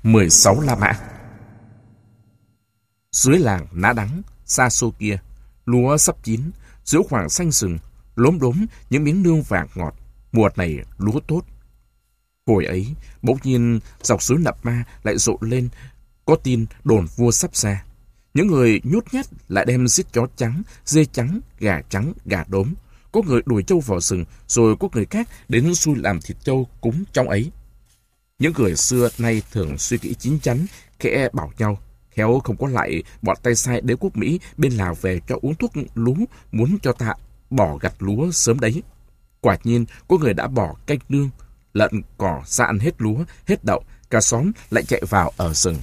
16 La Mã. Dưới làng Ná Đắng, xa xôi kia, lúa sắp chín, giữa khoảng xanh rừng, lốm đốm những miếng nương vàng ngọt. Mùa này lúa tốt. Hồi ấy, bỗng nhiên dọc suối Nậm Ma lại rộ lên, có tin đồn vua sắp ra. Những người nhút nhát lại đem giết chó trắng, dê trắng, gà đốm. Có người đuổi trâu vào rừng, rồi có người khác đến xui làm thịt trâu cúng trong ấy. Những người xưa nay thường suy nghĩ chín chắn, khẽ bảo nhau, khéo không có lại bọn tay sai đế quốc Mỹ bên Lào về cho uống thuốc lú, muốn cho ta bỏ gặt lúa sớm đấy. Quả nhiên, có người đã bỏ canh nương, lợn cỏ ra ăn hết lúa, hết đậu, cả xóm lại chạy vào ở rừng.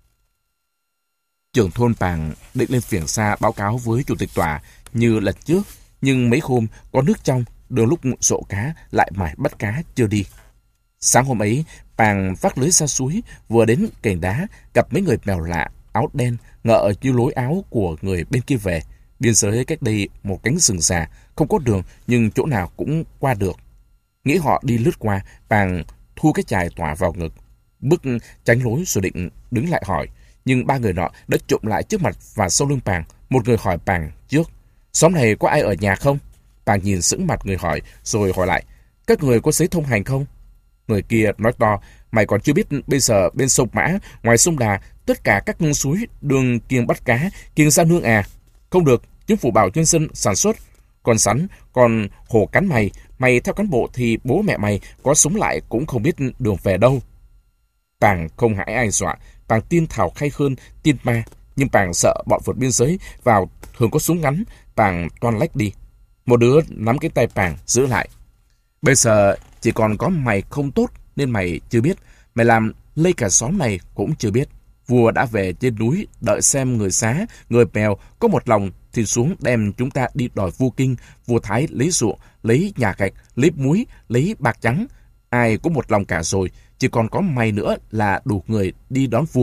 Trưởng thôn Pàng định lên phiền xa báo cáo với chủ tịch tòa như lần trước, nhưng mấy hôm có nước trong, đôi lúc rộ cá lại mải bắt cá chưa đi. Sáng hôm ấy, Pàng vác lưới ra suối, vừa đến cành đá, gặp mấy người mèo lạ, áo đen, ngợ như lối áo của người bên kia về. Biên giới cách đây một cánh rừng già, không có đường nhưng chỗ nào cũng qua được. Nghĩ họ đi lướt qua, Pàng thu cái chài tỏa vào ngực, bước tránh lối rồi định đứng lại hỏi. Nhưng ba người nọ đã trộm lại trước mặt và sau lưng Pàng. Một người hỏi Pàng trước, xóm này có ai ở nhà không? Pàng nhìn sững mặt người hỏi, rồi hỏi lại, các người có giấy thông hành không? Người kia nói to, mày còn chưa biết bây giờ bên sông Mã, ngoài sông Đà, tất cả các suối đường kiêng bắt cá, kiêng ra nương à? Không được, chính phủ bảo nhân dân sản xuất. Còn sắn, còn hổ cắn mày, mày theo cán bộ thì bố mẹ mày có sống lại cũng không biết đường về đâu. Pàng không hãi ai dọa, Pàng tin thảo khay hơn, tin ma. Nhưng Pàng sợ bọn vượt biên giới vào thường có súng ngắn, Pàng toan lách đi. Một đứa nắm cái tay Pàng giữ lại. Bây giờ chỉ còn có mày không tốt nên mày chưa biết. Mày làm lây cả xóm này cũng chưa biết. Vua đã về trên núi đợi xem người Xá, người Mèo có một lòng thì xuống đem chúng ta đi đòi vua Kinh. Vua Thái lấy ruộng, lấy nhà gạch, lấy muối, lấy bạc trắng. Ai cũng một lòng cả rồi, chỉ còn có mày nữa là đủ người đi đón vua.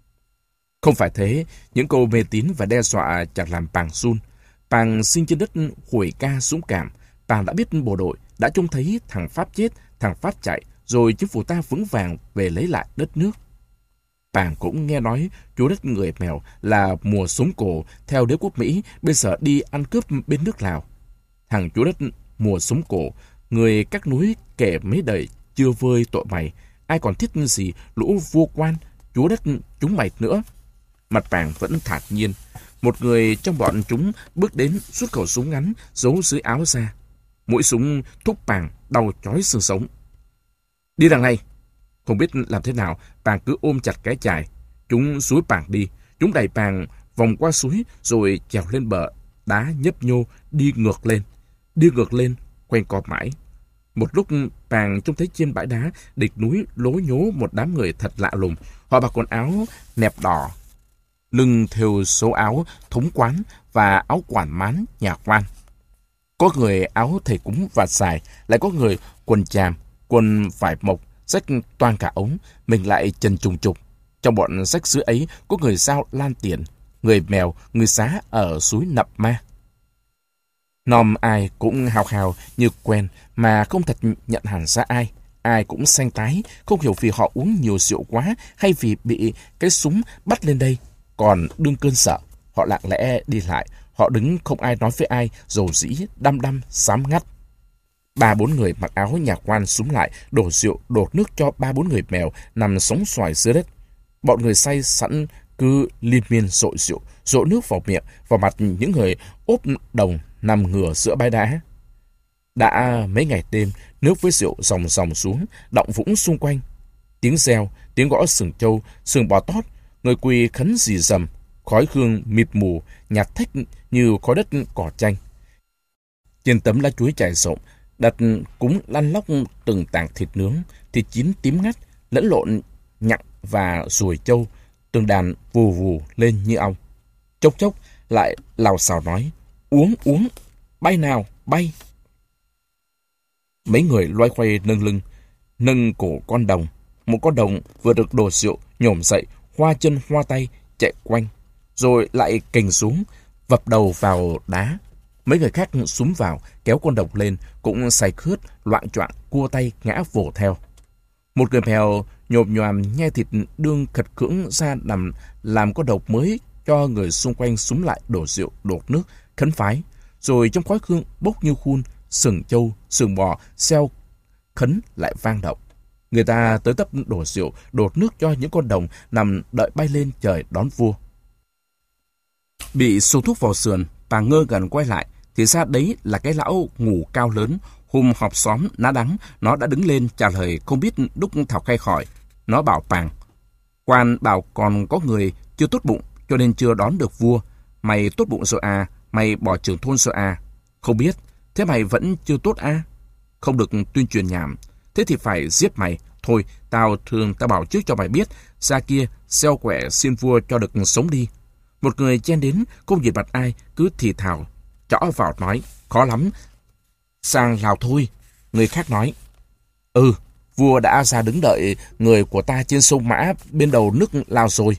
Không phải thế, những câu mê tín và đe dọa chẳng làm Pàng run. Pàng sinh trên đất Khuổi Ca dũng cảm. Pàng đã biết bộ đội, đã trông thấy thằng Pháp chết, thằng Pháp chạy, rồi chính phủ ta vững vàng về lấy lại đất nước. Pàng cũng nghe nói chúa đất người Mèo là mùa súng cổ theo đế quốc Mỹ bây giờ đi ăn cướp bên nước Lào. Thằng chúa đất mùa súng cổ, người các núi kể mấy đời chưa vơi tội mày, ai còn thiết gì lũ vua quan, chúa đất chúng mày nữa. Mặt Pàng vẫn thản nhiên. Một người trong bọn chúng bước đến rút khẩu súng ngắn giấu dưới áo ra. Mũi súng thúc Pàng đau chói xương sống. Đi đằng này. Không biết làm thế nào, Pàng cứ ôm chặt cái chài. Chúng xúi Pàng đi. Chúng đẩy Pàng vòng qua suối rồi trèo lên bờ đá nhấp nhô đi ngược lên. Đi ngược lên, quanh co mãi. Một lúc Pàng trông thấy trên bãi đá địch núi lố nhố một đám người thật lạ lùng. Họ mặc quần áo nẹp đỏ, lưng thêu số áo thống quán và áo quản mán nhà quan. Có người áo thầy cúng và xài, lại có người quần chàm, quần vải mộc, rách toang cả ống, mình lại chân trùng trục. Trong bọn rách dưới ấy có người Dao Lan Tiền, người Mèo, người Xá ở suối Nậm Ma. Nom ai cũng hào hào như quen mà không thật nhận hẳn ra ai. Ai cũng xanh tái, không hiểu vì họ uống nhiều rượu quá hay vì bị cái súng bắt lên đây. Còn đương cơn sợ, họ lặng lẽ đi lại, họ đứng không ai nói với ai, rầu rĩ, đăm đăm, xám ngắt. 3-4 người mặc áo nhà quan xúm lại, đổ rượu, đổ nước cho 3-4 người Mèo nằm sóng xoài dưới đất. Bọn người say sẵn cứ liên miên dội rượu, dội nước vào miệng, vào mặt những người ốp đồng nằm ngửa giữa bãi đá. Đã mấy ngày đêm, nước với rượu dòng dòng xuống, đọng vũng xung quanh. Tiếng reo, tiếng gõ sừng trâu, sừng bò tót, người quỳ khấn rì rầm, khói hương mịt mù, nhạt thách như khói đất cỏ chanh. Trên tấm lá chuối trải rộng, đặt cúng lăn lóc từng tảng thịt nướng, thịt chín tím ngắt, lẫn lộn nhặng và ruồi trâu, từng đàn vù vù lên như ong. Chốc chốc lại lào xào nói, uống uống, bay nào, bay. Mấy người loay hoay nâng lưng, nâng cổ con đồng. Một con đồng vừa được đổ rượu, nhổm dậy, hoa chân hoa tay, chạy quanh, rồi lại kềnh xuống, vập đầu vào đá. Mấy người khác xúm vào, kéo con đồng lên, cũng say khướt, loạng choạng, cua tay ngã vồ theo. Một người mèo nhồm nhoàm nhai thịt đương khật cưỡng ra làm có độc mới cho người xung quanh xúm lại đổ rượu, đổ nước, khấn phái. Rồi trong khói hương bốc như khun, sừng trâu, sừng bò, xeo khấn lại vang động. Người ta tới tấp đổ rượu, đổ nước cho những con đồng nằm đợi bay lên trời đón vua. Bị xô thuốc vào sườn, bà ngơ ngẩn quay lại, thì ra đấy là cái lão ngủ cao lớn. Hôm họp xóm ná đắng, nó đã đứng lên trả lời không biết đúc thảo khai khỏi. Nó bảo Pàng: quan bảo còn có người chưa tốt bụng cho nên chưa đón được vua. Mày tốt bụng rồi à? Mày bỏ trưởng thôn rồi à? Không biết. Thế mày vẫn chưa tốt à? Không được tuyên truyền nhảm. Thế thì phải giết mày. Thôi, tao bảo trước cho mày biết, ra kia xeo quẻ xin vua cho được sống đi. Một người chen đến, không nhìn mặt ai, cứ thì thào, chõ vào nói: khó lắm, sang Lào thôi. Người khác nói: vua đã ra đứng đợi người của ta trên sông Mã bên đầu nước Lào rồi.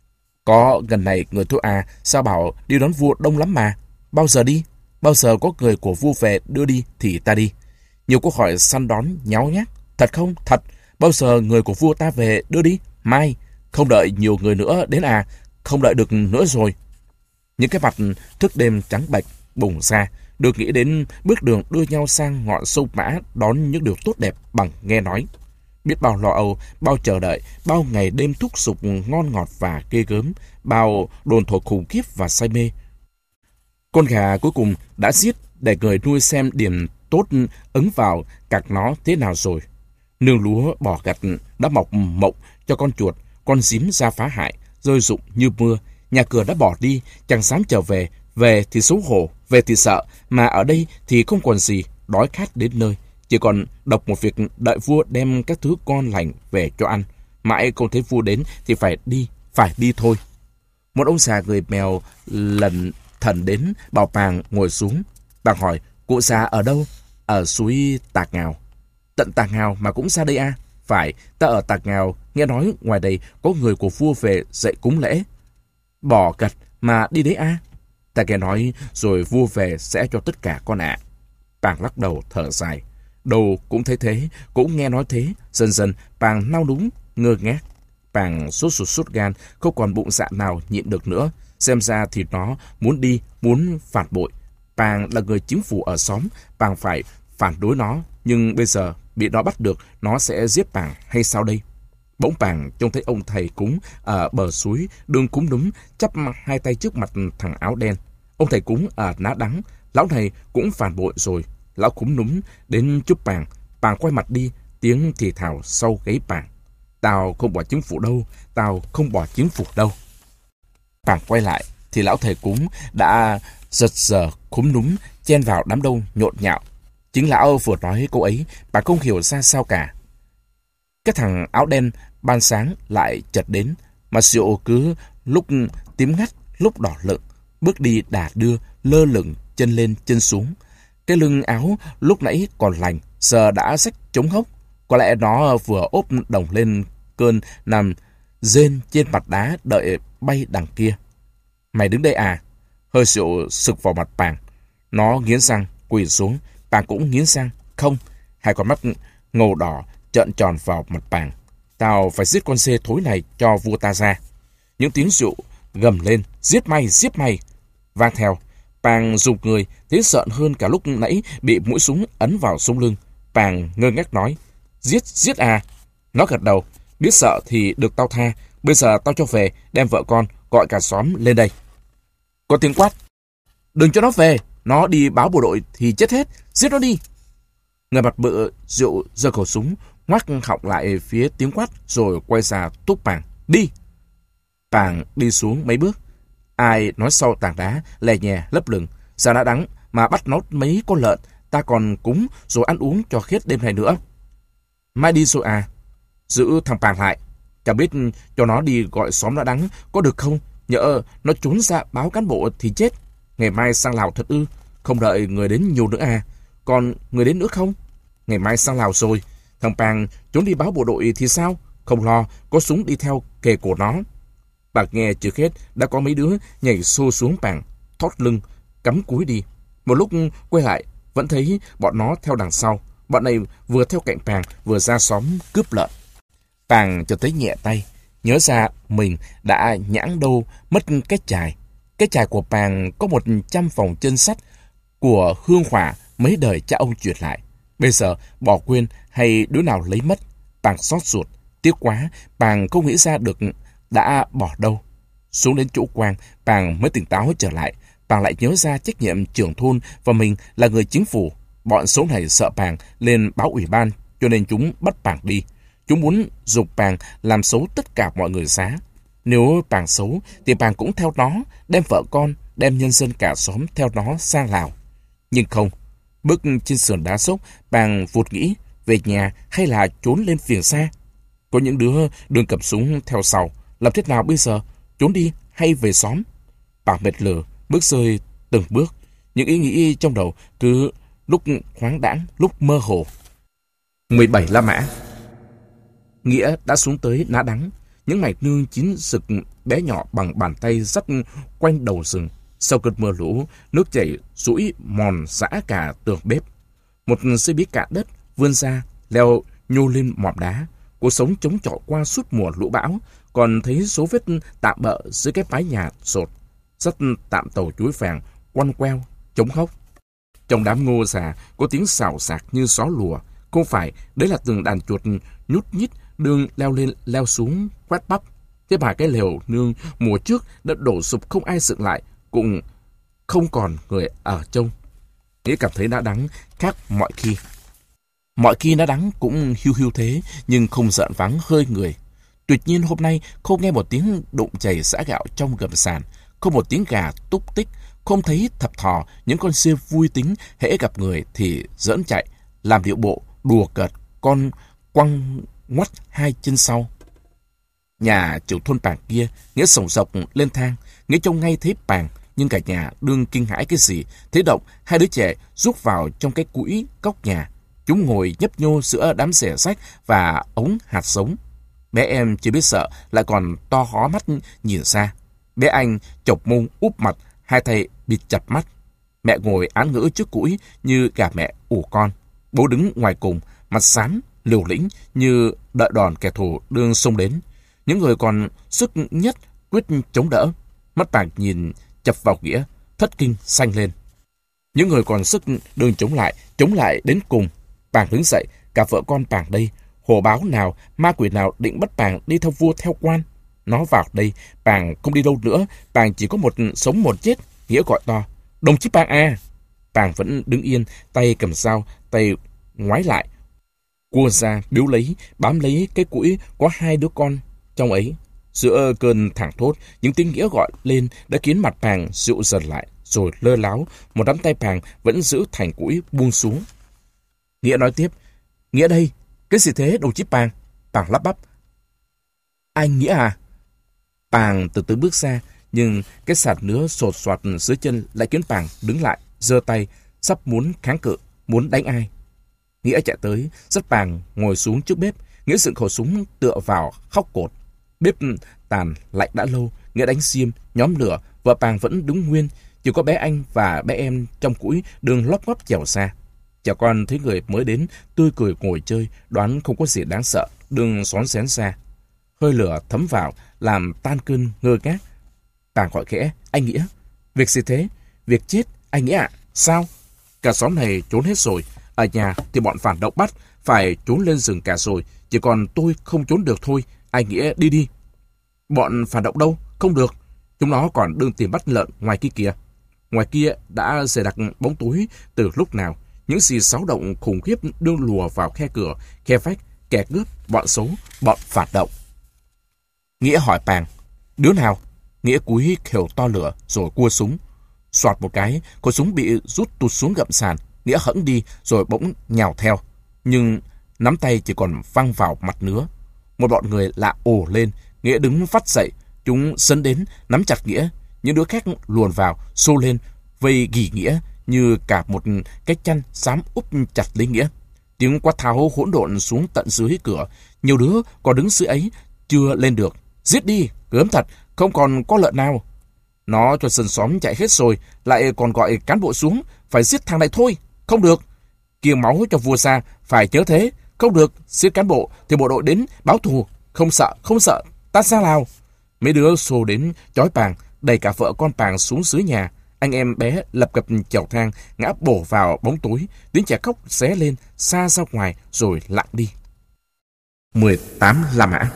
Có gần này người thôi à, sao bảo đi đón vua đông lắm mà. Bao giờ đi? Bao giờ có người của vua về đưa đi thì ta đi. Nhiều câu hỏi săn đón nháo nhác. Thật không? Thật. Bao giờ người của vua ta về đưa đi? Mai. Không đợi nhiều người nữa đến à? Không đợi được nữa rồi. Những cái mặt thức đêm trắng bệch bùng ra, được nghĩ đến bước đường đưa nhau sang ngọn sông Mã đón những điều tốt đẹp bằng nghe nói. Biết bao lo âu, bao chờ đợi, bao ngày đêm thúc giục ngon ngọt và ghê gớm, bao đồn thổi khủng khiếp và say mê. Con gà cuối cùng đã giết để người nuôi xem điểm tốt ứng vào cặc nó thế nào rồi. Nương lúa bỏ gặt đã mọc mộng cho con chuột, con giím ra phá hại, rơi rụng như mưa. Nhà cửa đã bỏ đi, chẳng dám trở về. Về thì xấu hổ, về thì sợ, mà ở đây thì không còn gì, đói khát đến nơi. Chỉ còn độc một việc đợi vua đem các thứ ngon lành về cho ăn. Mãi không thấy vua đến thì phải đi thôi. Một ông già người mèo lần thần đến bảo Pàng ngồi xuống. Pàng hỏi: cụ già ở đâu? Ở suối Tạc Ngào. Tận Tạc Ngào mà cũng ra đây à? Phải, ta ở Tạc Ngào, nghe nói ngoài đây có người của vua về dạy cúng lễ. Bỏ gặt mà đi đấy à? Ta nghe nói rồi vua về sẽ cho tất cả con ạ. Pàng lắc đầu thở dài. Đầu cũng thấy thế, cũng nghe nói thế. Dần dần Pàng nao núng, ngơ ngác. Pàng sốt gan, không còn bụng dạ nào nhịn được nữa. Xem ra thì nó muốn đi, muốn phản bội. Pàng là người chính phủ ở xóm, Pàng phải phản đối nó. Nhưng bây giờ bị nó bắt được, nó sẽ giết Pàng hay sao đây? Bỗng Pàng trông thấy ông thầy cúng ở bờ suối đương cúm núm, chắp hai tay trước mặt thằng áo đen. Ông thầy cúng ở ná đắng, lão này cũng phản bội rồi. Lão cúm núm đến chúc Pàng. Pàng quay mặt đi, tiếng thì thào sau gáy Pàng: tao không bỏ chính phủ đâu, tao không bỏ chính phủ đâu. Pàng quay lại thì lão thầy cúng đã giật giờ cúm núm chen vào đám đông nhộn nhạo. Chính lão vừa nói câu ấy, Pàng không hiểu ra sao cả. Cái thằng áo đen ban sáng lại chợt đến, mà rượu cứ lúc tím ngắt, lúc đỏ lựng, bước đi đà đưa, lơ lửng, chân lên chân xuống. Cái lưng áo lúc nãy còn lành, giờ đã xách trống hốc. Có lẽ nó vừa ốp đồng lên cơn nằm rên trên mặt đá đợi bay đằng kia. Mày đứng đây à? Hơi rượu sực vào mặt Pàng. Nó nghiến răng, quỳ xuống. Pàng cũng nghiến răng. Không. Hai con mắt ngầu đỏ trợn tròn vào mặt Pàng. Tao phải giết con xê thối này cho vua ta ra. Những tiếng rượu gầm lên: giết mày, vang theo. Pàng rụt người, thấy sợ hơn cả lúc nãy bị mũi súng ấn vào sống lưng. Pàng ngơ ngác nói: giết à? Nó gật đầu: biết sợ thì được tao tha. Bây giờ tao cho về, đem vợ con, gọi cả xóm lên đây. Có tiếng quát: đừng cho nó về, nó đi báo bộ đội thì chết hết, giết nó đi. Người mặt bự rượu giơ khẩu súng, ngoắc họng lại phía tiếng quát, rồi quay ra thúc Pàng: đi. Pàng đi xuống mấy bước. Ai nói sau tảng đá lè nhè lấp lửng: sao đã đắng mà bắt nốt mấy con lợn, ta còn cúng rồi ăn uống cho khết đêm này nữa. Mai đi rồi à? Giữ thằng Pàng lại, chẳng biết cho nó đi gọi xóm đã đắng có được không? Nhỡ nó trốn ra báo cán bộ thì chết. Ngày mai sang Lào thật ư? Không đợi người đến nhiều nữa à? Còn người đến nữa không? Ngày mai sang Lào rồi, thằng Pàng trốn đi báo bộ đội thì sao? Không lo, có súng đi theo kề cổ nó. Bà nghe chưa hết đã có mấy đứa nhảy xô xuống Pàng, thót lưng, cắm cúi đi. Một lúc quay lại, vẫn thấy bọn nó theo đằng sau. Bọn này vừa theo cạnh Pàng, vừa ra xóm cướp lợn. Pàng cho tới nhẹ tay, nhớ ra mình đã nhãng đâu mất cái chài. Cái chài của Pàng có 100 vòng chân sắt của hương hỏa mấy đời cha ông truyền lại. Bây giờ bỏ quên hay đứa nào lấy mất. Pàng xót ruột, tiếc quá, Pàng không nghĩ ra được đã bỏ đâu. Xuống đến chỗ Quang, Pàng mới tỉnh táo trở lại. Pàng lại nhớ ra trách nhiệm trưởng thôn và mình là người chính phủ. Bọn xấu này sợ Pàng lên báo ủy ban, cho nên chúng bắt Pàng đi. Chúng muốn giục Pàng làm xấu tất cả mọi người xã. Nếu Pàng xấu thì Pàng cũng theo nó, đem vợ con, đem nhân dân cả xóm theo nó sang Lào. Nhưng không, bước trên sườn đá xốc, Pàng vụt nghĩ về nhà hay là trốn lên phiền xa. Có những đứa đường cầm súng theo sau, làm thế nào bây giờ? Trốn đi hay về xóm? Pàng mệt lử, bước rơi từng bước. Những ý nghĩ trong đầu cứ lúc khoáng đãng, lúc mơ hồ. 17 La Mã. Nghĩa đã xuống tới Ná Đắng. Những mạch nương chín rực bé nhỏ bằng bàn tay dắt quanh đầu rừng. Sau cơn mưa lũ, nước chảy rũi mòn rã cả tường bếp. Một dây bí cạn đất vươn ra, leo nhô lên mỏm đá. Cuộc sống chống chọi qua suốt mùa lũ bão, còn thấy số vết tạm bợ dưới cái mái nhà sột. Dắt tạm tàu chuối vàng, quăn queo, chống hốc. Trong đám ngô già có tiếng xào xạc như xó lùa. Không phải, đấy là từng đàn chuột nhút nhít đường leo lên leo xuống quét bắp. Thế mà cái lều nương mùa trước đã đổ sụp không ai dựng lại, cũng không còn người ở trông. Nghĩa cảm thấy Ná Đắng khác mọi khi. Mọi khi Ná Đắng cũng hiu hiu thế, nhưng không giận vắng hơi người. Tuyệt nhiên hôm nay không nghe một tiếng đụng chày giã gạo trong gầm sàn, không một tiếng gà túc tích, không thấy thập thò những con xê vui tính hễ gặp người thì giỡn chạy, làm điệu bộ đùa cợt con quăng ngoắt hai chân sau. Nhà trưởng thôn Pàng kia, Nghĩa sổng sộc lên thang. Nghĩa trông ngay thấy Pàng, nhưng cả nhà đương kinh hãi cái gì. Thế động, hai đứa trẻ rút vào trong cái cũi góc nhà. Chúng ngồi nhấp nhô giữa đám xẻ sách và ống hạt giống. Bé em chưa biết sợ, lại còn to hó mắt nhìn xa. Bé anh chọc mông úp mặt, hai tay bịt chặt mắt. Mẹ ngồi án ngữ trước cũi như gà mẹ ủ con. Bố đứng ngoài cùng, mặt xám, liều lĩnh như đợi đòn kẻ thù đương xông đến. Những người còn sức nhất quyết chống đỡ. Mắt Pàng nhìn chập vào Nghĩa, thất kinh xanh lên. Những người còn sức đương chống lại đến cùng. Pàng đứng dậy, cả vợ con Pàng đây. Hồ báo nào, ma quỷ nào định bắt Pàng đi theo vua theo quan. Nó vào đây, Pàng không đi đâu nữa. Pàng chỉ có một sống một chết. Nghĩa gọi to, đồng chí Pàng à. Pàng vẫn đứng yên, tay cầm dao, tay ngoái lại. Cua ra, biếu lấy, bám lấy cái cũi có hai đứa con trong ấy. Giữa cơn thảng thốt, những tiếng Nghĩa gọi lên đã khiến mặt Pàng dịu dần lại, rồi lơ láo, một nắm tay Pàng vẫn giữ thành cũi buông xuống. Nghĩa nói tiếp, Nghĩa đây, cái gì thế đồng chí Pàng? Pàng lắp bắp, anh Nghĩa à? Pàng từ từ bước ra, nhưng cái sạt nứa sột soạt dưới chân lại khiến Pàng đứng lại, giơ tay, sắp muốn kháng cự, muốn đánh ai. Nghĩa chạy tới, dắt Pàng ngồi xuống trước bếp. Nghĩa dựng khẩu súng tựa vào khóc cột. Bếp tàn lạnh đã lâu. Nghĩa đánh xiêm, nhóm lửa. Vợ Pàng vẫn đứng nguyên. Chỉ có bé anh và bé em trong cũi đường lóp ngóp chèo xa. Trẻ con thấy người mới đến, tươi cười ngồi chơi, đoán không có gì đáng sợ, đường xón xén xa. Hơi lửa thấm vào, làm tan cơn ngơ ngác. Pàng gọi khẽ, anh Nghĩa. Việc gì thế? Việc chết, anh Nghĩa ạ. Sao? Cả xóm này trốn hết rồi. Ở nhà thì bọn phản động bắt, phải trốn lên rừng cả rồi. Chỉ còn tôi không trốn được thôi. Anh Nghĩa đi đi. Bọn phản động đâu? Không được. Chúng nó còn đương tìm bắt lợn ngoài kia kìa. Ngoài kia đã dày đặc bóng tối từ lúc nào. Những gì xáo động khủng khiếp đương lùa vào khe cửa, khe vách, kẻ cướp, bọn xấu, bọn phản động. Nghĩa hỏi Pàng, đứa nào? Nghĩa cúi khều to lửa rồi cua súng. Soạt một cái, khẩu súng bị rút tụt xuống gậm sàn. Nghĩa hẫng đi rồi bỗng nhào theo. Nhưng nắm tay chỉ còn văng vào mặt nứa. Một bọn người lạ ồ lên. Nghĩa đứng phắt dậy. Chúng sấn đến, nắm chặt Nghĩa. Những đứa khác luồn vào, xô lên, vây ghì Nghĩa như cả một cái chăn xám úp chặt lấy Nghĩa. Tiếng quát tháo hỗn độn xuống tận dưới cửa. Nhiều đứa còn đứng dưới ấy, chưa lên được. Giết đi, gớm thật, không còn có lợn nào. Nó cho dân xóm chạy hết rồi, lại còn gọi cán bộ xuống, phải giết thằng này thôi. Không được, kiêng máu cho vua xa, phải nhớ thế. Không được, giết cán bộ thì bộ đội đến báo thù. Không sợ, ta sao nào? Mấy đứa xô đến chói Pàng, đẩy cả vợ con Pàng xuống dưới nhà. Anh em bé lập cập chèo thang, ngã bổ vào bóng tối, tiếng trẻ khóc xé lên, xa ra ngoài rồi lặng đi. 18 La Mã.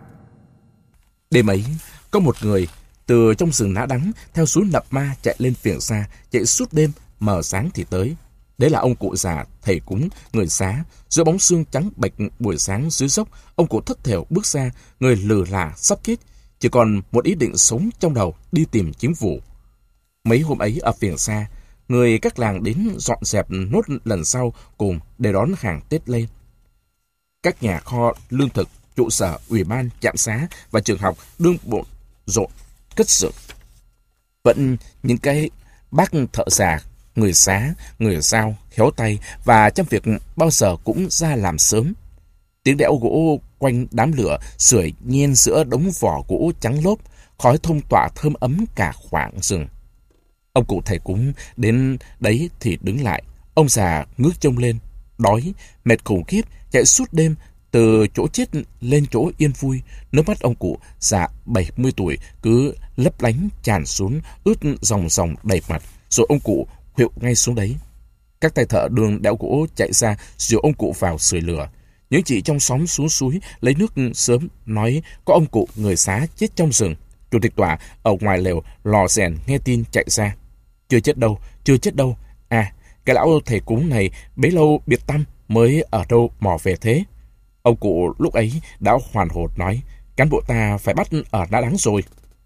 Đêm ấy, có một người từ trong rừng Ná Đắng theo suối Nậm Ma chạy lên Phiềng Sa, chạy suốt đêm, mờ sáng thì tới. Đấy là ông cụ già, thầy cúng, người Xá. Giữa bóng sương trắng bệch buổi sáng dưới dốc, ông cụ thất thểu bước ra, người lừ là sắp chết, chỉ còn một ý định sống trong đầu, đi tìm chính phủ. Mấy hôm ấy ở Phiềng Sa, người các làng đến dọn dẹp nốt lần sau cùng để đón hàng Tết lên. Các nhà kho lương thực, trụ sở, ủy ban, trạm xá và trường học đương bộn rộn cất xưởng. Vẫn những cái bác thợ già, người Xá, người Dao, khéo tay và trong việc bao giờ cũng ra làm sớm. Tiếng đẽo gỗ quanh đám lửa sưởi nhen giữa đống vỏ gỗ trắng lốp, khói thông tỏa thơm ấm cả khoảng rừng. Ông cụ thầy cúng đến đấy thì đứng lại. Ông già ngước trông lên, đói, mệt khủng khiếp, chạy suốt đêm từ chỗ chết lên chỗ yên vui. Nước mắt ông cụ già 70 tuổi cứ lấp lánh tràn xuống, ướt dòng dòng đầy mặt, rồi ông cụ khuỵu ngay xuống đấy. Các tay thợ đường đẽo gỗ chạy ra dìu ông cụ vào sưởi lửa. Những chị trong xóm xuống suối lấy nước sớm nói có ông cụ người Xá chết trong rừng. Chủ tịch tòa ở ngoài lều lò rèn nghe tin chạy ra. Chưa chết đâu. À, cái lão thầy cúng này bấy lâu biệt tăm mới ở đâu mò về thế. Ông cụ lúc ấy đã hoàn hồn nói, cán bộ ta phải bắt ở Ná Đắng rồi.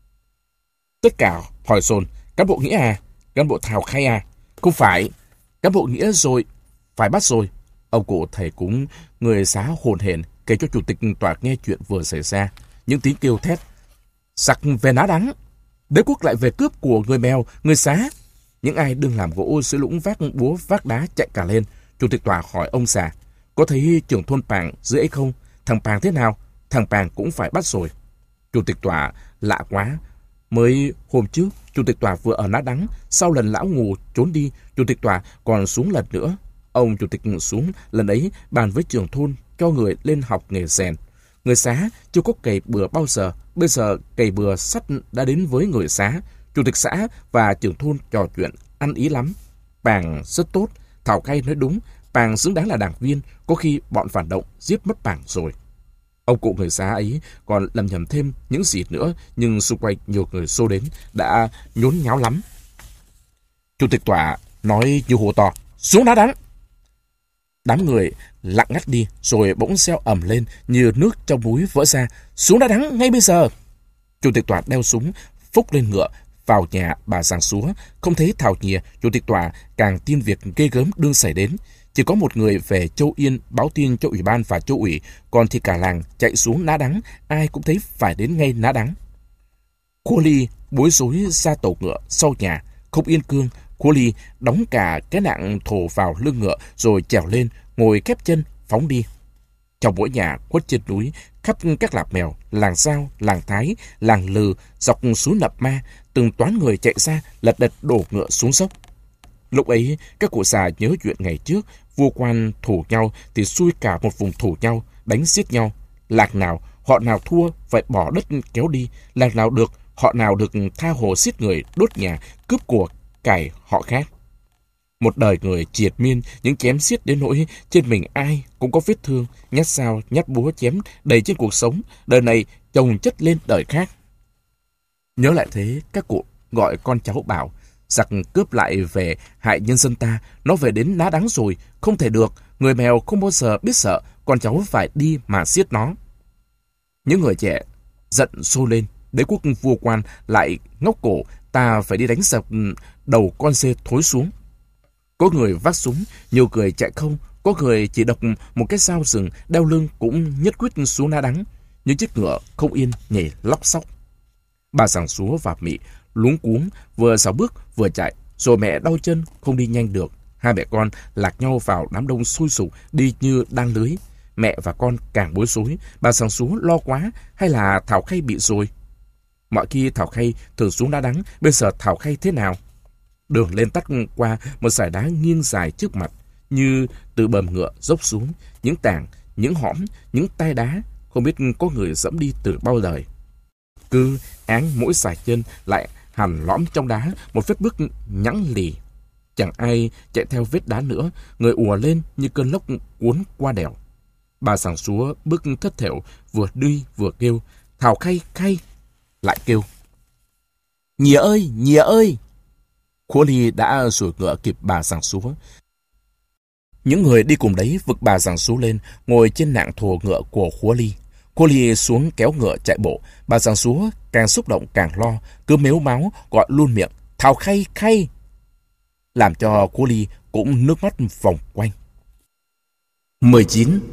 Tất cả hỏi dồn, cán bộ Nghĩa à? Cán bộ Thảo Khay à? Không phải, cán bộ Nghĩa rồi, phải bắt rồi. Ông cụ thầy cúng người Xá hồn hển kể cho chủ tịch tòa nghe chuyện vừa xảy ra. Những tiếng kêu thét, giặc về Ná Đắng, đế quốc lại về cướp của người Mèo, người Xá. Những ai đương làm gỗ dưới lũng vác búa vác đá chạy cả lên. Chủ tịch tòa hỏi ông già, có thấy trưởng thôn Pàng dưới ấy không? Thằng Pàng thế nào? Thằng Pàng cũng phải bắt rồi. Chủ tịch tòa lạ quá. Mới hôm trước, chủ tịch tòa vừa ở Ná Đắng, sau lần lão ngủ trốn đi, chủ tịch tòa còn xuống lần nữa. Ông chủ tịch xuống lần ấy bàn với trưởng thôn cho người lên học nghề rèn. Người Xá chưa có cày bừa bao giờ, bây giờ cày bừa sắt đã đến với người Xá. Chủ tịch xã và trưởng thôn trò chuyện ăn ý lắm. Pàng rất tốt, Thảo Khay nói đúng, Pàng xứng đáng là đảng viên, có khi bọn phản động giết mất Pàng rồi. Ông cụ người Xá ấy còn lầm nhầm thêm những gì nữa, nhưng xung quanh nhiều người xô đến đã nhốn nháo lắm. Chủ tịch tòa nói như hô to, xuống Ná Đắng. Đám người lặng ngắt đi, rồi bỗng reo ầm lên như nước trong núi vỡ ra, xuống Ná Đắng ngay bây giờ. Chủ tịch tòa đeo súng, phúc lên ngựa, vào nhà bà giàng xúa, không thấy Thảo Nhìa. Chủ tịch tòa càng tin việc ghê gớm đương xảy đến. Chỉ có một người về Châu Yên báo tin cho ủy ban và châu ủy, còn thì cả làng chạy xuống Ná Đắng, ai cũng thấy phải đến ngay Ná Đắng. Khua Ly bối rối ra tổ ngựa sau nhà, không yên cương. Khua Ly đóng cả cái nạng thổ vào lưng ngựa rồi trèo lên, ngồi khép chân phóng đi. Trong mỗi nhà khuất trên núi, khắp các làng Mèo, làng Dao, làng Thái, làng Lừ, dọc suối Nậm Ma, từng toán người chạy ra lật đật đổ ngựa xuống dốc. Lúc ấy, các cụ già nhớ chuyện ngày trước, vua quan thủ nhau thì xui cả một vùng thủ nhau, đánh giết nhau. Làng nào, họ nào thua phải bỏ đất kéo đi, làng nào được, họ nào được tha hồ giết người, đốt nhà, cướp của cải họ khác. Một đời người triệt miên, những chém giết đến nỗi trên mình ai cũng có vết thương, nhát dao, nhát búa chém đầy trên cuộc sống, đời này chồng chất lên đời khác. Nhớ lại thế, các cụ gọi con cháu bảo, giặc cướp lại về hại nhân dân ta, nó về đến Ná Đắng rồi, không thể được, người Mèo không bao giờ biết sợ, con cháu phải đi mà giết nó. Những người trẻ giận sôi lên, đế quốc vua quan lại ngóc cổ, ta phải đi đánh giặc đầu con dê thối xuống. Có người vác súng, nhiều người chạy không, có người chỉ độc một cái dao rừng đeo lưng cũng nhất quyết xuống Ná Đắng. Những chiếc ngựa không yên nhảy lóc xóc. Bà giàng xúa và Mị luống cuống, vừa xào bước vừa chạy, rồi mẹ đau chân không đi nhanh được. Hai mẹ con lạc nhau vào đám đông sôi sục đi như đan lưới. Mẹ và con càng bối rối, bà giàng xúa lo quá, hay là Thảo Khay bị rồi? Mọi khi Thảo Khay thường xuống Ná Đắng, bây giờ Thảo Khay thế nào? Đường lên tắt qua một dải đá nghiêng dài trước mặt, như từ bầm ngựa dốc xuống, những tảng, những hõm, những tay đá, không biết có người dẫm đi từ bao đời. Cứ áng mỗi sải chân lại hằn lõm trong đá một vết bước nhẵn lì. Chẳng ai chạy theo vết đá nữa, người ùa lên như cơn lốc cuốn qua đèo. Bà sảng súa bước thất thểu, vừa đi vừa kêu, Thảo Khay Khay, lại kêu, Nhìa ơi, Nhìa ơi. Khua Ly đã sủi ngựa kịp bà sảng súa. Những người đi cùng đấy vực bà sảng súa lên, ngồi trên nạng thồ ngựa của Khua Ly. Khua Ly xuống kéo ngựa chạy bộ, bà sảng súa càng xúc động càng lo, cứ mếu máo gọi luôn miệng, Thảo Khay Khay, làm cho Khua Ly cũng nước mắt vòng quanh. 19.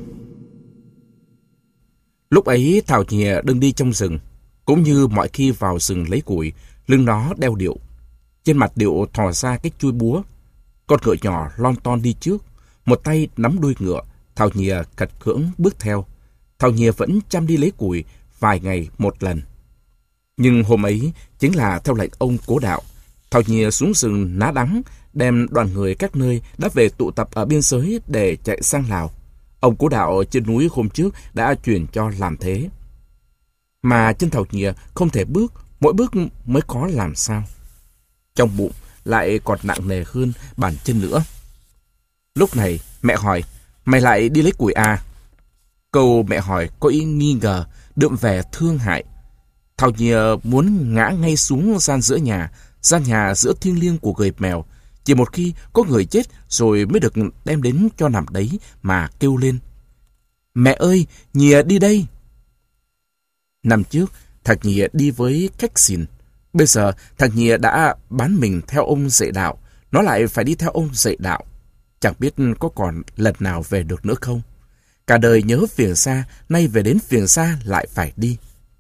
Lúc ấy Thảo Nhìa đứng đi trong rừng, cũng như mọi khi vào rừng lấy củi, lưng nó đeo điệu. Trên mặt điệu thò ra cái chuôi búa. Con ngựa nhỏ lon ton đi trước, một tay nắm đuôi ngựa, Thảo Nhìa khật khưỡng bước theo. Thảo Nhìa vẫn chăm đi lấy củi vài ngày một lần. Nhưng hôm ấy chính là theo lệnh ông Cố Đạo, Thảo Nhìa xuống rừng ná đắng, đem đoàn người các nơi đã về tụ tập ở biên giới để chạy sang Lào. Ông Cố Đạo trên núi hôm trước đã truyền cho làm thế. Mà chân Thảo Nhìa không thể bước, mỗi bước mới có làm sao. Trong bụng lại còn nặng nề hơn bàn chân nữa. Lúc này mẹ hỏi, mày lại đi lấy củi à? Câu mẹ hỏi có ý nghi ngờ, đượm vẻ thương hại. Thảo Nhìa muốn ngã ngay xuống gian nhà giữa thiêng liêng của người mèo. Chỉ một khi có người chết rồi mới được đem đến cho nằm đấy mà kêu lên, Mẹ ơi, Nhìa đi đây. Năm trước, thằng Nhìa đi với khách xìn. Bây giờ, thằng Nhìa đã bán mình theo ông dạy đạo. Nó lại phải đi theo ông dạy đạo. Chẳng biết có còn lần nào về được nữa không. Cả đời nhớ phiền xa, nay về đến phiền xa lại phải đi.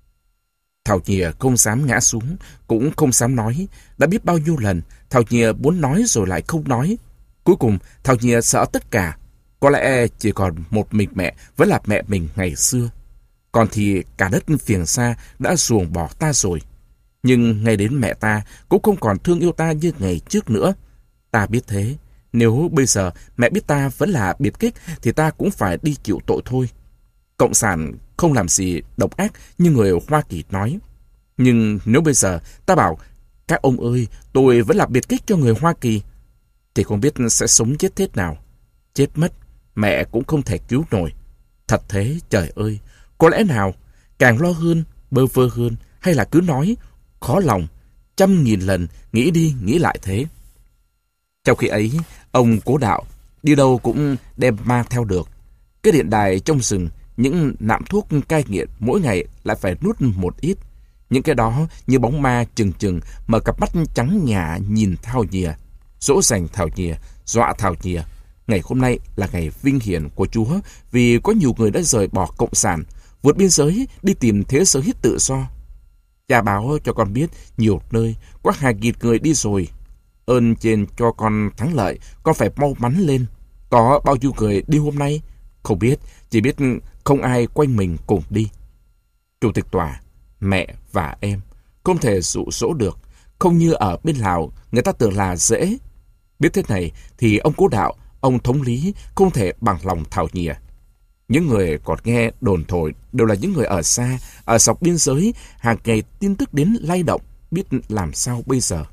Thảo Nhìa không dám ngã xuống, cũng không dám nói. Đã biết bao nhiêu lần, Thảo Nhìa muốn nói rồi lại không nói. Cuối cùng, Thảo Nhìa sợ tất cả. Có lẽ chỉ còn một mình mẹ vẫn là mẹ mình ngày xưa. Còn thì cả đất phiền xa đã ruồng bỏ ta rồi. Nhưng ngay đến mẹ ta cũng không còn thương yêu ta như ngày trước nữa. Ta biết thế. Nếu bây giờ mẹ biết ta vẫn là biệt kích thì ta cũng phải đi chịu tội thôi. Cộng sản không làm gì độc ác như người Hoa Kỳ nói. Nhưng nếu bây giờ ta bảo, các ông ơi, tôi vẫn là biệt kích cho người Hoa Kỳ, thì không biết sẽ sống chết thế nào. Chết mất, mẹ cũng không thể cứu nổi. Thật thế, trời ơi, có lẽ nào càng lo hơn, bơ vơ hơn, hay là cứ nói, khó lòng, 100.000 lần nghĩ đi nghĩ lại thế. Trong khi ấy, ông Cố Đạo đi đâu cũng đem mang theo được cái điện đài trong rừng, những nạm thuốc cai nghiện mỗi ngày lại phải nuốt một ít. Những cái đó như bóng ma chừng chừng mở cặp mắt trắng nhả nhìn Thảo Nhìa, dỗ dành Thảo Nhìa, dọa Thảo Nhìa. Ngày hôm nay là ngày vinh hiển của Chúa vì có nhiều người đã rời bỏ cộng sản, vượt biên giới đi tìm thế giới tự do. Cha báo cho con biết nhiều nơi có hàng nghìn người đi rồi. Ơn trên cho con thắng lợi, con phải mau mắn lên. Có bao nhiêu người đi hôm nay? Không biết, chỉ biết không ai quanh mình cùng đi. Chủ tịch tòa, mẹ và em không thể dụ dỗ được. Không như ở bên Lào, người ta tưởng là dễ. Biết thế này thì ông Cố Đạo, ông thống lý không thể bằng lòng Thảo Nhìa. Những người còn nghe đồn thổi đều là những người ở xa, ở dọc biên giới, hàng ngày tin tức đến lay động, biết làm sao bây giờ.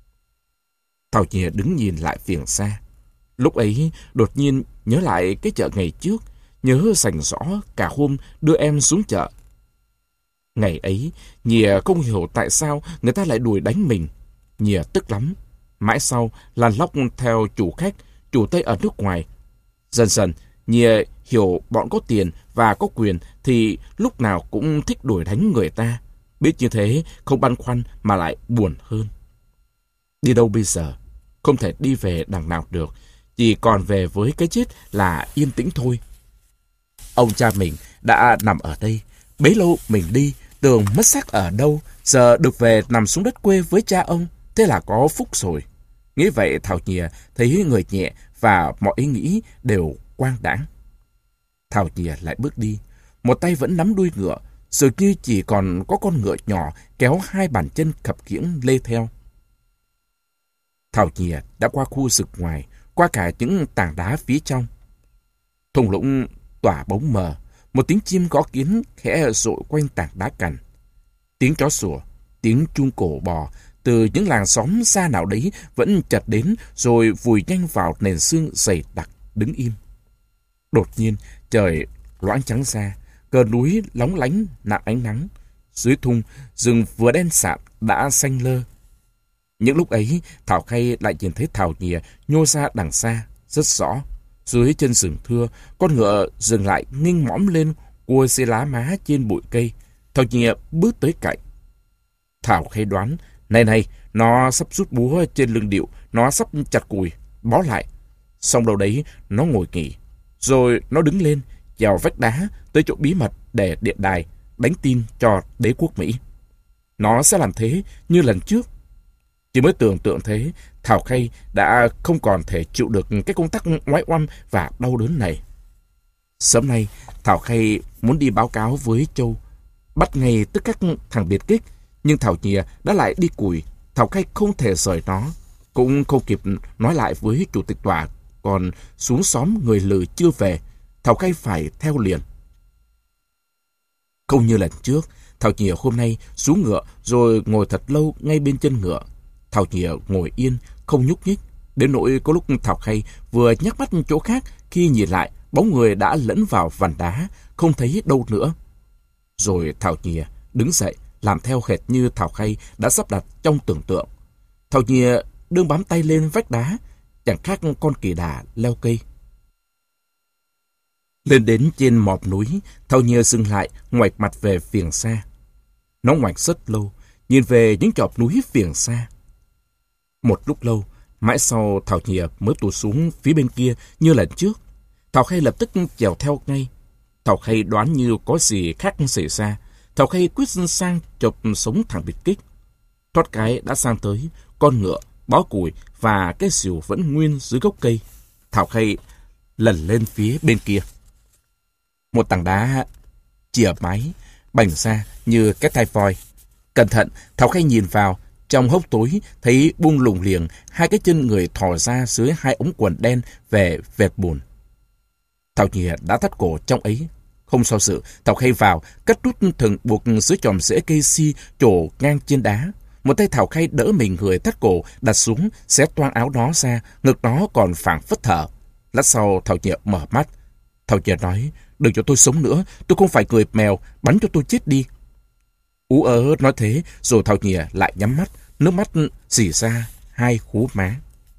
Thảo Nhìa đứng nhìn lại phiền xa. Lúc ấy đột nhiên nhớ lại cái chợ ngày trước, nhớ rành rõ cả hôm đưa em xuống chợ. Ngày ấy, Nhìa không hiểu tại sao người ta lại đuổi đánh mình. Nhìa tức lắm. Mãi sau là lóc theo chủ khách, chủ Tây ở nước ngoài. Dần dần, Nhìa hiểu bọn có tiền và có quyền thì lúc nào cũng thích đuổi đánh người ta. Biết như thế, không băn khoăn mà lại buồn hơn. Đi đâu bây giờ? Không thể đi về đằng nào được. Chỉ còn về với cái chết là yên tĩnh thôi. Ông cha mình đã nằm ở đây. Bấy lâu mình đi, tưởng mất xác ở đâu. Giờ được về nằm xuống đất quê với cha ông. Thế là có phúc rồi. Nghĩ vậy Thảo Nhìa thấy người nhẹ và mọi ý nghĩ đều quang đãng. Thảo Nhìa lại bước đi. Một tay vẫn nắm đuôi ngựa, dường như chỉ còn có con ngựa nhỏ kéo hai bàn chân khập khiễng lê theo. Thảo Nhìa đã qua khu rừng ngoài, qua cả những tảng đá phía trong. Thung lũng tỏa bóng mờ, Một tiếng chim gõ kiến khẽ rội quanh tảng đá cằn. Tiếng chó sủa, tiếng chuông cổ bò từ những làng xóm xa nào đấy vẫn chợt đến rồi vùi nhanh vào nền xương dày đặc đứng im. Đột nhiên trời loãng trắng ra, cờ núi lóng lánh nạm ánh nắng. Dưới thung rừng vừa đen sạm đã xanh lơ. Những lúc ấy Thảo Khay lại nhìn thấy Thảo Nhìa nhô ra đằng xa rất rõ. Dưới chân rừng thưa, con ngựa dừng lại nghênh mõm lên cua xê lá má trên bụi cây. Thảo Nhìa bước tới cạnh. Thảo Khay đoán, này, nó sắp rút búa trên lưng điệu, nó sắp chặt cùi, bó lại. Xong đâu đấy, nó ngồi nghỉ. Rồi nó đứng lên, chèo vách đá tới chỗ bí mật để điện đài, đánh tin cho đế quốc Mỹ. Nó sẽ làm thế như lần trước. Chỉ mới tưởng tượng thế, Thảo Khay đã không còn thể chịu được cái công tắc ngoái oăm và đau đớn này. Sớm nay, Thảo Khay muốn đi báo cáo với Châu, bắt ngay tức các thằng biệt kích, nhưng Thảo Nhìa đã lại đi cùi. Thảo Khay không thể rời nó, cũng không kịp nói lại với chủ tịch tòa, còn xuống xóm người lừ chưa về, Thảo Khay phải theo liền. Không như lần trước, Thảo Nhìa hôm nay xuống ngựa rồi ngồi thật lâu ngay bên chân ngựa. Thảo Nhìa ngồi yên, không nhúc nhích, đến nỗi có lúc Thảo Khay vừa nhắc mắt chỗ khác, khi nhìn lại, bóng người đã lẫn vào vành đá, không thấy đâu nữa. Rồi Thảo Nhìa đứng dậy, làm theo hệt như Thảo Khay đã sắp đặt trong tưởng tượng. Thảo Nhìa đương bám tay lên vách đá, chẳng khác con kỳ đà leo cây. Lên đến trên mọp núi, Thảo Nhìa dừng lại, ngoảnh mặt về phiền xa. Nó ngoảnh rất lâu, nhìn về những chòm núi phiền xa. Một lúc lâu, mãi sau Thảo Nhìa mới tụt xuống phía bên kia như lần trước. Thảo Khay lập tức chèo theo ngay. Thảo Khay đoán như có gì khác xảy ra. Thảo Khay quyết sang chộp sống thằng biệt kích. Thoát cái đã sang tới, con ngựa, bó củi và cái xìu vẫn nguyên dưới gốc cây. Thảo Khay lần lên phía bên kia. Một tảng đá chìa máy, bành ra như cái tai voi. Cẩn thận, Thảo Khay nhìn vào. Trong hốc tối, thấy buông lủng liềng, hai cái chân người thò ra dưới hai ống quần đen về vệt bùn. Thảo Nhìa đã thắt cổ trong ấy. Không sao sự, Thảo Khay vào, cắt đút thừng buộc dưới chòm rễ cây si trổ ngang trên đá. Một tay Thảo Khay đỡ mình người thắt cổ, đặt xuống, xé toang áo nó ra, ngực nó còn phảng phất thở. Lát sau Thảo Nhìa mở mắt. Thảo Nhìa nói, đừng cho tôi sống nữa, tôi không phải người mèo, bắn cho tôi chết đi. Ú ớ nói thế, rồi Thảo Nhìa lại nhắm mắt, nước mắt rỉ ra hai khú má.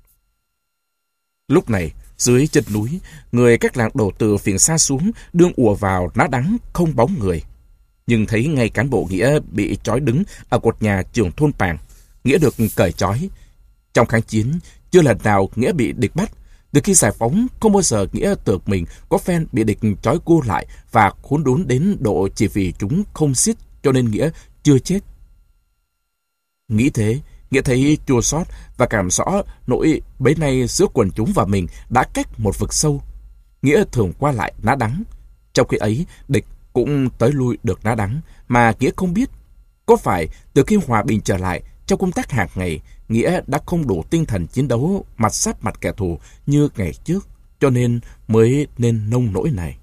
Lúc này, dưới chân núi, người các làng đổ từ phiền xa xuống, đương ùa vào ná đắng không bóng người. Nhưng thấy ngay cán bộ Nghĩa bị trói đứng ở cột nhà trưởng thôn Pàng, Nghĩa được cởi trói. Trong kháng chiến, chưa lần nào Nghĩa bị địch bắt. Từ khi giải phóng, không bao giờ Nghĩa tưởng mình có phen bị địch trói cô lại và khốn đốn đến độ chỉ vì chúng không xiết cho nên Nghĩa chưa chết. Nghĩ thế, Nghĩa thấy chua xót và cảm rõ nỗi bấy nay giữa quần chúng và mình đã cách một vực sâu. Nghĩa thường qua lại ná đắng. Trong khi ấy, địch cũng tới lui được ná đắng mà Nghĩa không biết. Có phải từ khi hòa bình trở lại, trong công tác hàng ngày, Nghĩa đã không đủ tinh thần chiến đấu mặt sát mặt kẻ thù như ngày trước, cho nên mới nên nông nỗi này.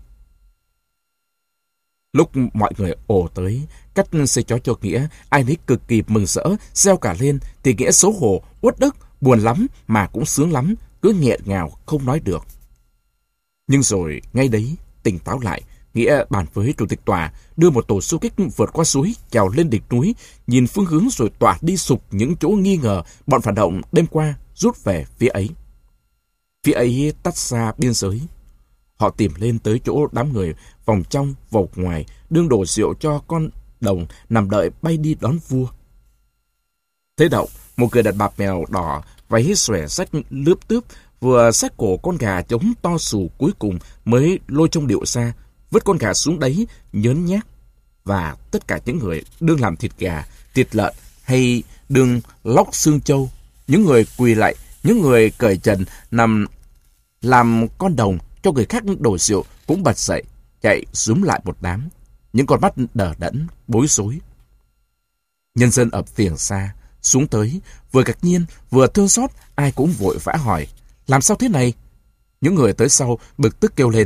Lúc mọi người ồ tới, cắt xe chó cho Nghĩa, ai nấy cực kỳ mừng rỡ, reo cả lên, thì Nghĩa xấu hổ, uất ức, buồn lắm mà cũng sướng lắm, cứ nghẹn ngào không nói được. Nhưng rồi, ngay đấy, tỉnh táo lại, Nghĩa bàn với chủ tịch tòa, đưa một tổ xô kích vượt qua suối, trèo lên đỉnh núi, nhìn phương hướng rồi tỏa đi sục những chỗ nghi ngờ bọn phản động đêm qua rút về phía ấy. Phía ấy tắt xa biên giới. Họ tìm lên tới chỗ đám người, vòng trong, vòng ngoài, đương đổ rượu cho con đồng nằm đợi bay đi đón vua. Thế động, một người đàn bà mèo đỏ, váy xòe rách lướp tướp, vừa xách cổ con gà trống to xù cuối cùng mới lôi trong điệu ra, vứt con gà xuống đấy, nhớn nhác. Và tất cả những người đương làm thịt gà, thịt lợn hay đương lóc xương trâu, những người quỳ lại, những người cởi trần nằm làm con đồng cho người khác đổ rượu cũng bật dậy, chạy rúm lại một đám, những con mắt đờ đẫn, bối rối. Nhân dân ở phiền xa xuống tới, vừa ngạc nhiên, vừa thương xót, ai cũng vội vã hỏi, làm sao thế này? Những người tới sau bực tức kêu lên,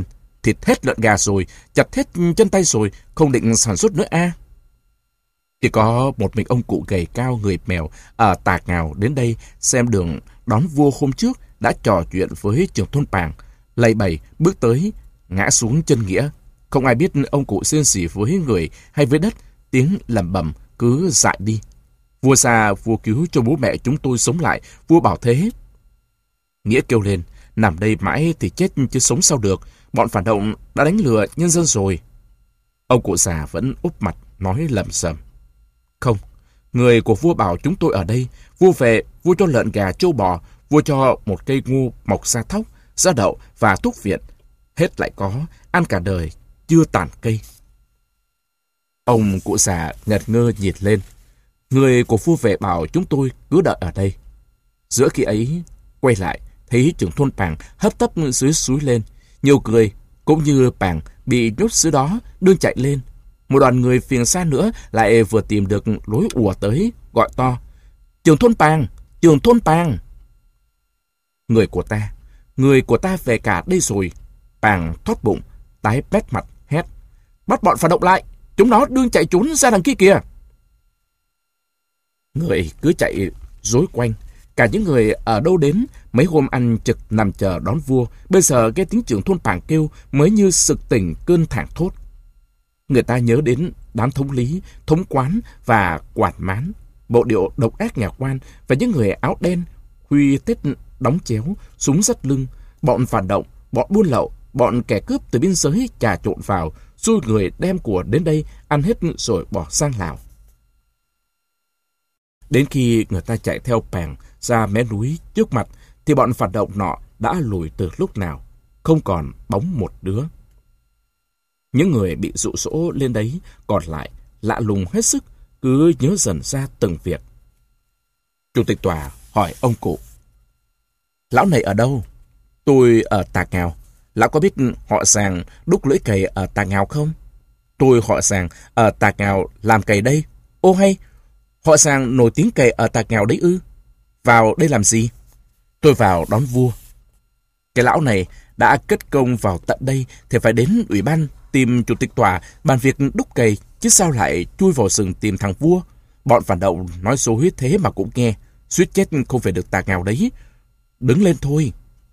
thịt hết lợn gà rồi, chặt hết chân tay rồi, không định sản xuất nữa à? Chỉ có một mình ông cụ gầy cao người mèo ở Tà Ngào đến đây xem đường đón vua hôm trước đã trò chuyện với trưởng thôn Pàng, lầy bầy bước tới, ngã xuống chân nghĩa. Không ai biết ông cụ xên xỉ với người hay với đất, tiếng lẩm bẩm cứ dại đi. Vua xa, vua cứu cho bố mẹ chúng tôi sống lại, vua bảo thế. Nghĩa kêu lên, nằm đây mãi thì chết chứ sống sao được, bọn phản động đã đánh lừa nhân dân rồi. Ông cụ già vẫn úp mặt, nói lẩm xẩm. Không, người của vua bảo chúng tôi ở đây, vua về, vua cho lợn gà trâu bò, vua cho một cây ngô mọc ra thóc, ra đậu và thuốc viện. Hết lại có, ăn cả đời, chưa tàn cây. Ông cụ già ngật ngơ nhìn lên. Người của vua về bảo chúng tôi cứ đợi ở đây. Giữa khi ấy, quay lại, thấy trưởng thôn Pàng hấp tấp dưới suối lên. Nhiều người, cũng như Pàng, bị nhốt dưới đó, đương chạy lên. Một đoàn người phiền xa nữa lại vừa tìm được lối ùa tới, gọi to. Trưởng thôn Pàng! Trưởng thôn Pàng! Người của ta về cả đây rồi. Pàng thoát bụng, tái mét mặt, hét. Bắt bọn phản động lại! Chúng nó đương chạy trốn ra đằng kia kìa! Người cứ chạy rối quanh. Cả những người ở đâu đến, mấy hôm ăn trực nằm chờ đón vua, bây giờ nghe tiếng trưởng thôn Pàng kêu mới như sực tỉnh cơn thảng thốt. Người ta nhớ đến đám thống lý, thống quán và quản mán, bộ điệu độc ác nhà quan và những người áo đen, huy tết đóng chéo, súng dắt lưng, bọn phản động, bọn buôn lậu, bọn kẻ cướp từ biên giới trà trộn vào, xui người đem của đến đây ăn hết rồi bỏ sang Lào. Đến khi người ta chạy theo Pàng ra mé núi trước mặt thì bọn phản động nọ đã lùi từ lúc nào, không còn bóng một đứa. Những người bị dụ dỗ lên đấy còn lại lạ lùng hết sức, cứ nhớ dần ra từng việc. Chủ tịch tòa hỏi ông cụ. Lão này ở đâu? Tôi ở Tà Ngào. Lão có biết họ Sàng đúc lưỡi cày ở Tà Ngào không? Tôi họ Sàng ở Tà Ngào làm cày đây. Ô hay, họ Sàng nổi tiếng cày ở Tà Ngào đấy ư? Vào đây làm gì? Tôi vào đón vua. Cái lão này đã kết công vào tận đây thì phải đến ủy ban tìm chủ tịch tòa bàn việc đúc cày, chứ sao lại chui vào rừng tìm thằng vua. Bọn phản động nói dối thế mà cũng nghe, suýt chết không về được Tà Ngào đấy. Đứng lên thôi.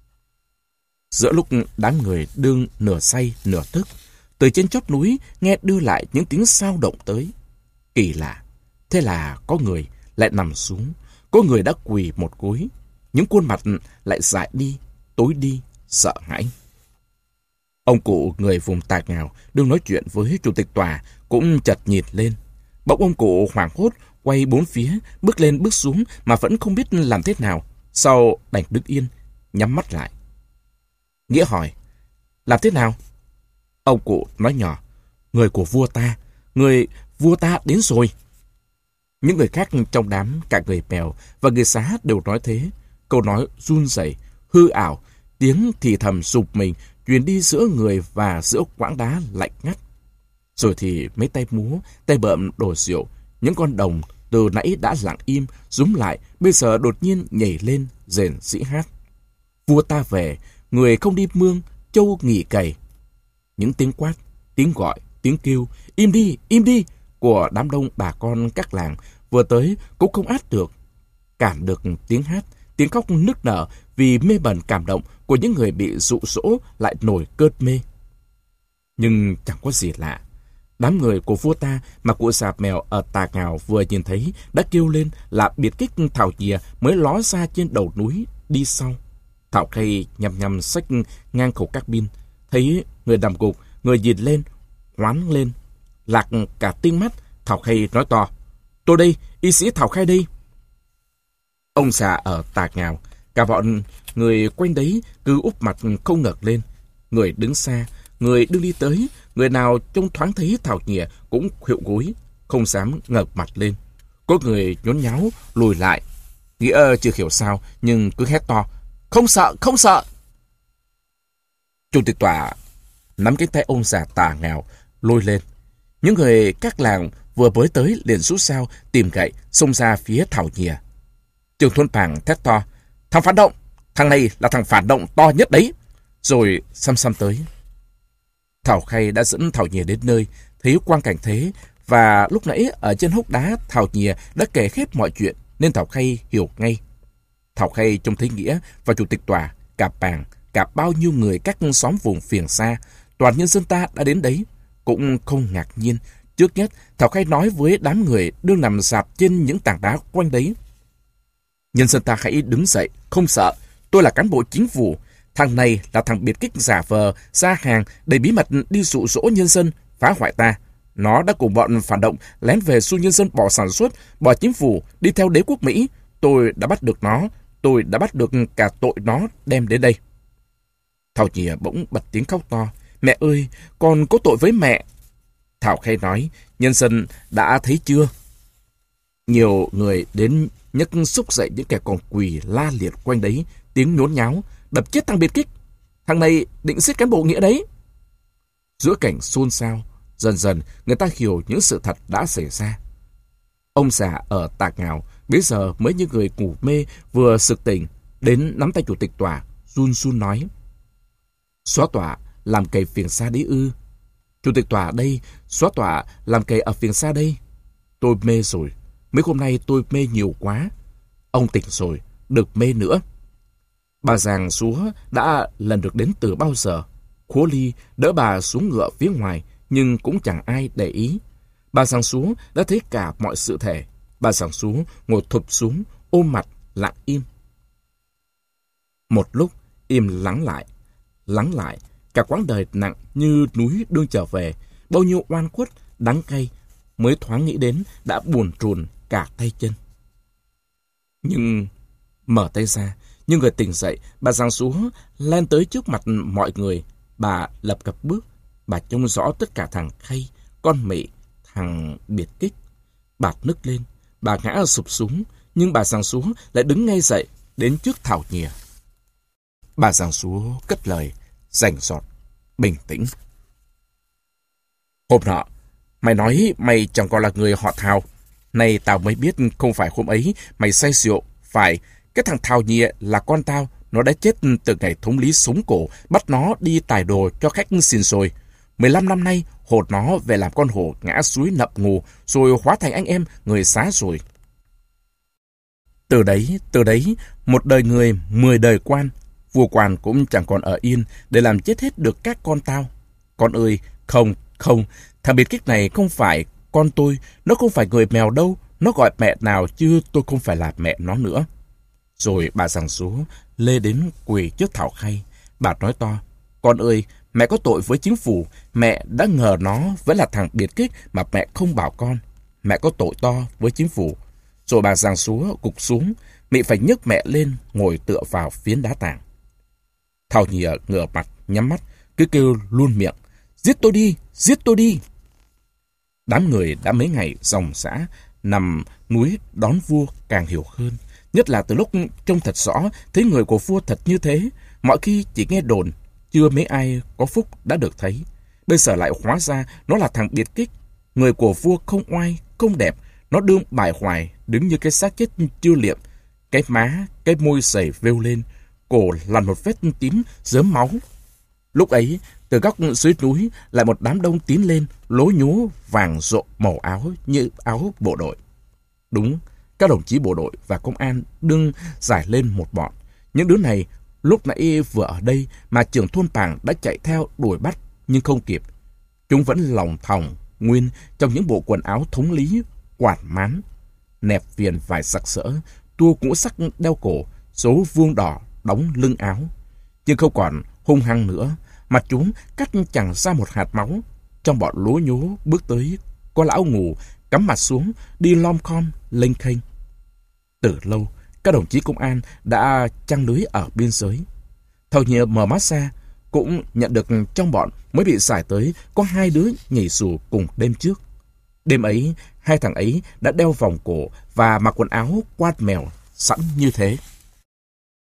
Giữa lúc đám người đương nửa say nửa thức, từ trên chót núi nghe đưa lại những tiếng sao động tới. Kỳ lạ, thế là có người lại nằm xuống, có người đã quỳ một gối, những khuôn mặt lại dại đi, tối đi, sợ hãi. Ông cụ người vùng Tà Ngào đương nói chuyện với chủ tịch tòa cũng chợt nhìn lên. Bỗng ông cụ hoảng hốt quay bốn phía, bước lên bước xuống mà vẫn không biết làm thế nào. Sau đành đứng yên, nhắm mắt lại. Nghĩa hỏi, làm thế nào? Ông cụ nói nhỏ, người của vua ta, người vua ta đến rồi. Những người khác trong đám, cả người mèo và người xá đều nói thế. Câu nói run rẩy, hư ảo, tiếng thì thầm sụp mình truyền đi giữa người và giữa quãng đá lạnh ngắt. Rồi thì mấy tay múa, tay bợm đổ rượu, những con đồng từ nãy đã lặng im, rúm lại, bây giờ đột nhiên nhảy lên, rền rĩ hát. Vua ta về, người không đi mương, trâu nghỉ cày. Những tiếng quát, tiếng gọi, tiếng kêu, im đi, của đám đông bà con các làng vừa tới cũng không át được. Cản được tiếng hát, tiếng khóc nức nở vì mê bẩn cảm động của những người bị dụ dỗ lại nổi cơn mê. Nhưng chẳng có gì lạ. Đám người của vua ta mà cụ già mèo ở Tà Ngào vừa nhìn thấy đã kêu lên là biệt kích Thảo Dìa mới ló ra trên đầu núi đi sau. Thảo Khay nhằm nhằm xách ngang khẩu các pin, thấy người nằm gục, người nhìn lên, hoán lên, lạc cả tinh mắt. Thảo Khay nói to, tôi đây, y sĩ Thảo Khay đây. Ông già ở Tà Ngào, cả bọn người quanh đấy cứ úp mặt không ngẩng lên. Người đứng xa, người đứng đi tới, người nào trông thoáng thấy Thảo Nhìa cũng khuỵu gối, không dám ngẩng mặt lên. Có người nhốn nháo lùi lại. Nghĩa chưa hiểu sao nhưng cứ hét to, không sợ, không sợ. Chủ tịch tòa nắm cái tay ông già Tà Ngào lôi lên. Những người các làng vừa mới tới liền rút dao tìm gậy xông ra phía Thảo Nhìa. Trưởng thôn Pàng thét to, thằng phản động, thằng này là thằng phản động to nhất đấy. Rồi xăm xăm tới. Thảo Khay đã dẫn Thảo Nhìa đến nơi, thấy quang cảnh thế, và lúc nãy ở trên hốc đá Thảo Nhìa đã kể hết mọi chuyện, nên Thảo Khay hiểu ngay. Thảo Khay trông thấy Nghĩa và chủ tịch tòa, cả Pàng, cả bao nhiêu người các xóm vùng phiền xa, toàn nhân dân ta đã đến đấy, cũng không ngạc nhiên. Trước nhất, Thảo Khay nói với đám người đương nằm sạp trên những tảng đá quanh đấy: nhân dân ta hãy đứng dậy, không sợ. Tôi là cán bộ chính phủ. Thằng này là thằng biệt kích giả vờ, ra hàng để bí mật đi dụ dỗ nhân dân, phá hoại ta. Nó đã cùng bọn phản động lén về xu nhân dân bỏ sản xuất, bỏ chính phủ, đi theo đế quốc Mỹ. Tôi đã bắt được nó. Tôi đã bắt được cả tội nó đem đến đây. Thảo Nhìa bỗng bật tiếng khóc to: mẹ ơi, con có tội với mẹ. Thảo Khay nói: nhân dân đã thấy chưa? Nhiều người đến nhấc xúc dậy những kẻ còn quỳ la liệt quanh đấy, tiếng nhốn nháo: đập chết thằng biệt kích, thằng này định giết cán bộ Nghĩa đấy. Giữa cảnh xôn xao, dần dần người ta hiểu những sự thật đã xảy ra. Ông già ở Tạc Ngào bây giờ mới như người ngủ mê vừa sực tỉnh, đến nắm tay chủ tịch tòa, run run nói: xóa tòa làm cày phiền xa đấy ư? Chủ tịch tòa đây, xóa tòa làm cày ở phiền xa đây. Tôi mê rồi, mấy hôm nay tôi mê nhiều quá. Ông tỉnh rồi, được mê nữa. Bà Giàng Súa đã lần được đến từ bao giờ. Khố Ly đỡ bà xuống ngựa phía ngoài, nhưng cũng chẳng ai để ý. Bà Giàng Súa đã thấy cả mọi sự thể. Bà Giàng Súa ngồi thụp xuống, ôm mặt, lặng im. Một lúc, im lắng lại, cả quãng đời nặng như núi đương trở về, bao nhiêu oan khuất, đắng cay, mới thoáng nghĩ đến đã buồn trùn cả tay chân. Nhưng mở tay ra, như người tỉnh dậy, bà Giàng Súa lên tới trước mặt mọi người. Bà lập cập bước, bà trông rõ tất cả thằng Khay, con Mị, thằng biệt kích. Bà nức lên, bà ngã sụp xuống, nhưng bà Giàng Súa lại đứng ngay dậy, đến trước Thảo Nhìa. Bà Giàng Súa cất lời rành rọt, bình tĩnh: hôm nọ, mày nói mày chẳng còn là người họ Thảo. Nay tao mới biết không phải hôm ấy mày say rượu. Phải, cái thằng Thảo Nhìa là con tao. Nó đã chết từ ngày thống lý súng cổ bắt nó đi tài đồ cho khách xin rồi. 15 năm nay, hột nó về làm con hổ ngã suối nậm ngù, rồi hóa thành anh em người xá rồi. Từ đấy, một đời người, 10 đời quan. Vua quan cũng chẳng còn ở yên để làm chết hết được các con tao. Con ơi, không, thằng biệt kích này không phải con tôi, nó không phải người mèo đâu, nó gọi mẹ nào chứ tôi không phải là mẹ nó nữa. Rồi bà Giàng Súa lê đến quỳ trước Thảo Khay. Bà nói to: con ơi, mẹ có tội với chính phủ. Mẹ đã ngờ nó vẫn là thằng biệt kích mà mẹ không bảo con. Mẹ có tội to với chính phủ. Rồi bà Giàng Súa gục xuống, Mị phải nhấc mẹ lên ngồi tựa vào phiến đá tảng. Thảo Nhìa ngửa mặt nhắm mắt, cứ kêu luôn miệng: giết tôi đi, giết tôi đi. Đám người đã mấy ngày dòng dã nằm núi đón vua càng hiểu hơn, nhất là từ lúc trông thật rõ thấy người của vua thật như thế. Mọi khi chỉ nghe đồn, chưa mấy ai có phúc đã được thấy. Bây giờ lại hóa ra nó là thằng biệt kích. Người của vua không oai, không đẹp. Nó đương bại hoài, đứng như cái xác chết chưa liệm. Cái má, cái môi sẩy vêu lên, cổ là một vết tím rớm máu. Lúc ấy, từ góc dưới núi lại một đám đông tiến lên, lố nhố vàng rộ màu áo như áo bộ đội. Đúng, các đồng chí bộ đội và công an đương giải lên một bọn. Những đứa này lúc nãy vừa ở đây mà trưởng thôn Pàng đã chạy theo đuổi bắt, nhưng không kịp. Chúng vẫn lòng thòng nguyên trong những bộ quần áo thống lý, quạt mán, nẹp viền vải sặc sỡ, tua ngũ sắc đeo cổ, số vuông đỏ đóng lưng áo. Nhưng không còn hung hăng nữa, mặt chúng cắt chẳng ra một hạt máu. Trong bọn lố nhố bước tới, có lão ngủ cắm mặt xuống, đi lom khom lênh khênh. Từ lâu, các đồng chí công an đã chăng lưới ở biên giới. Thảo Nhìa mở mắt ra, cũng nhận được trong bọn mới bị giải tới có 2 đứa nhảy dù cùng đêm trước. Đêm ấy, 2 thằng ấy đã đeo vòng cổ và mặc quần áo quad mèo sẵn như thế.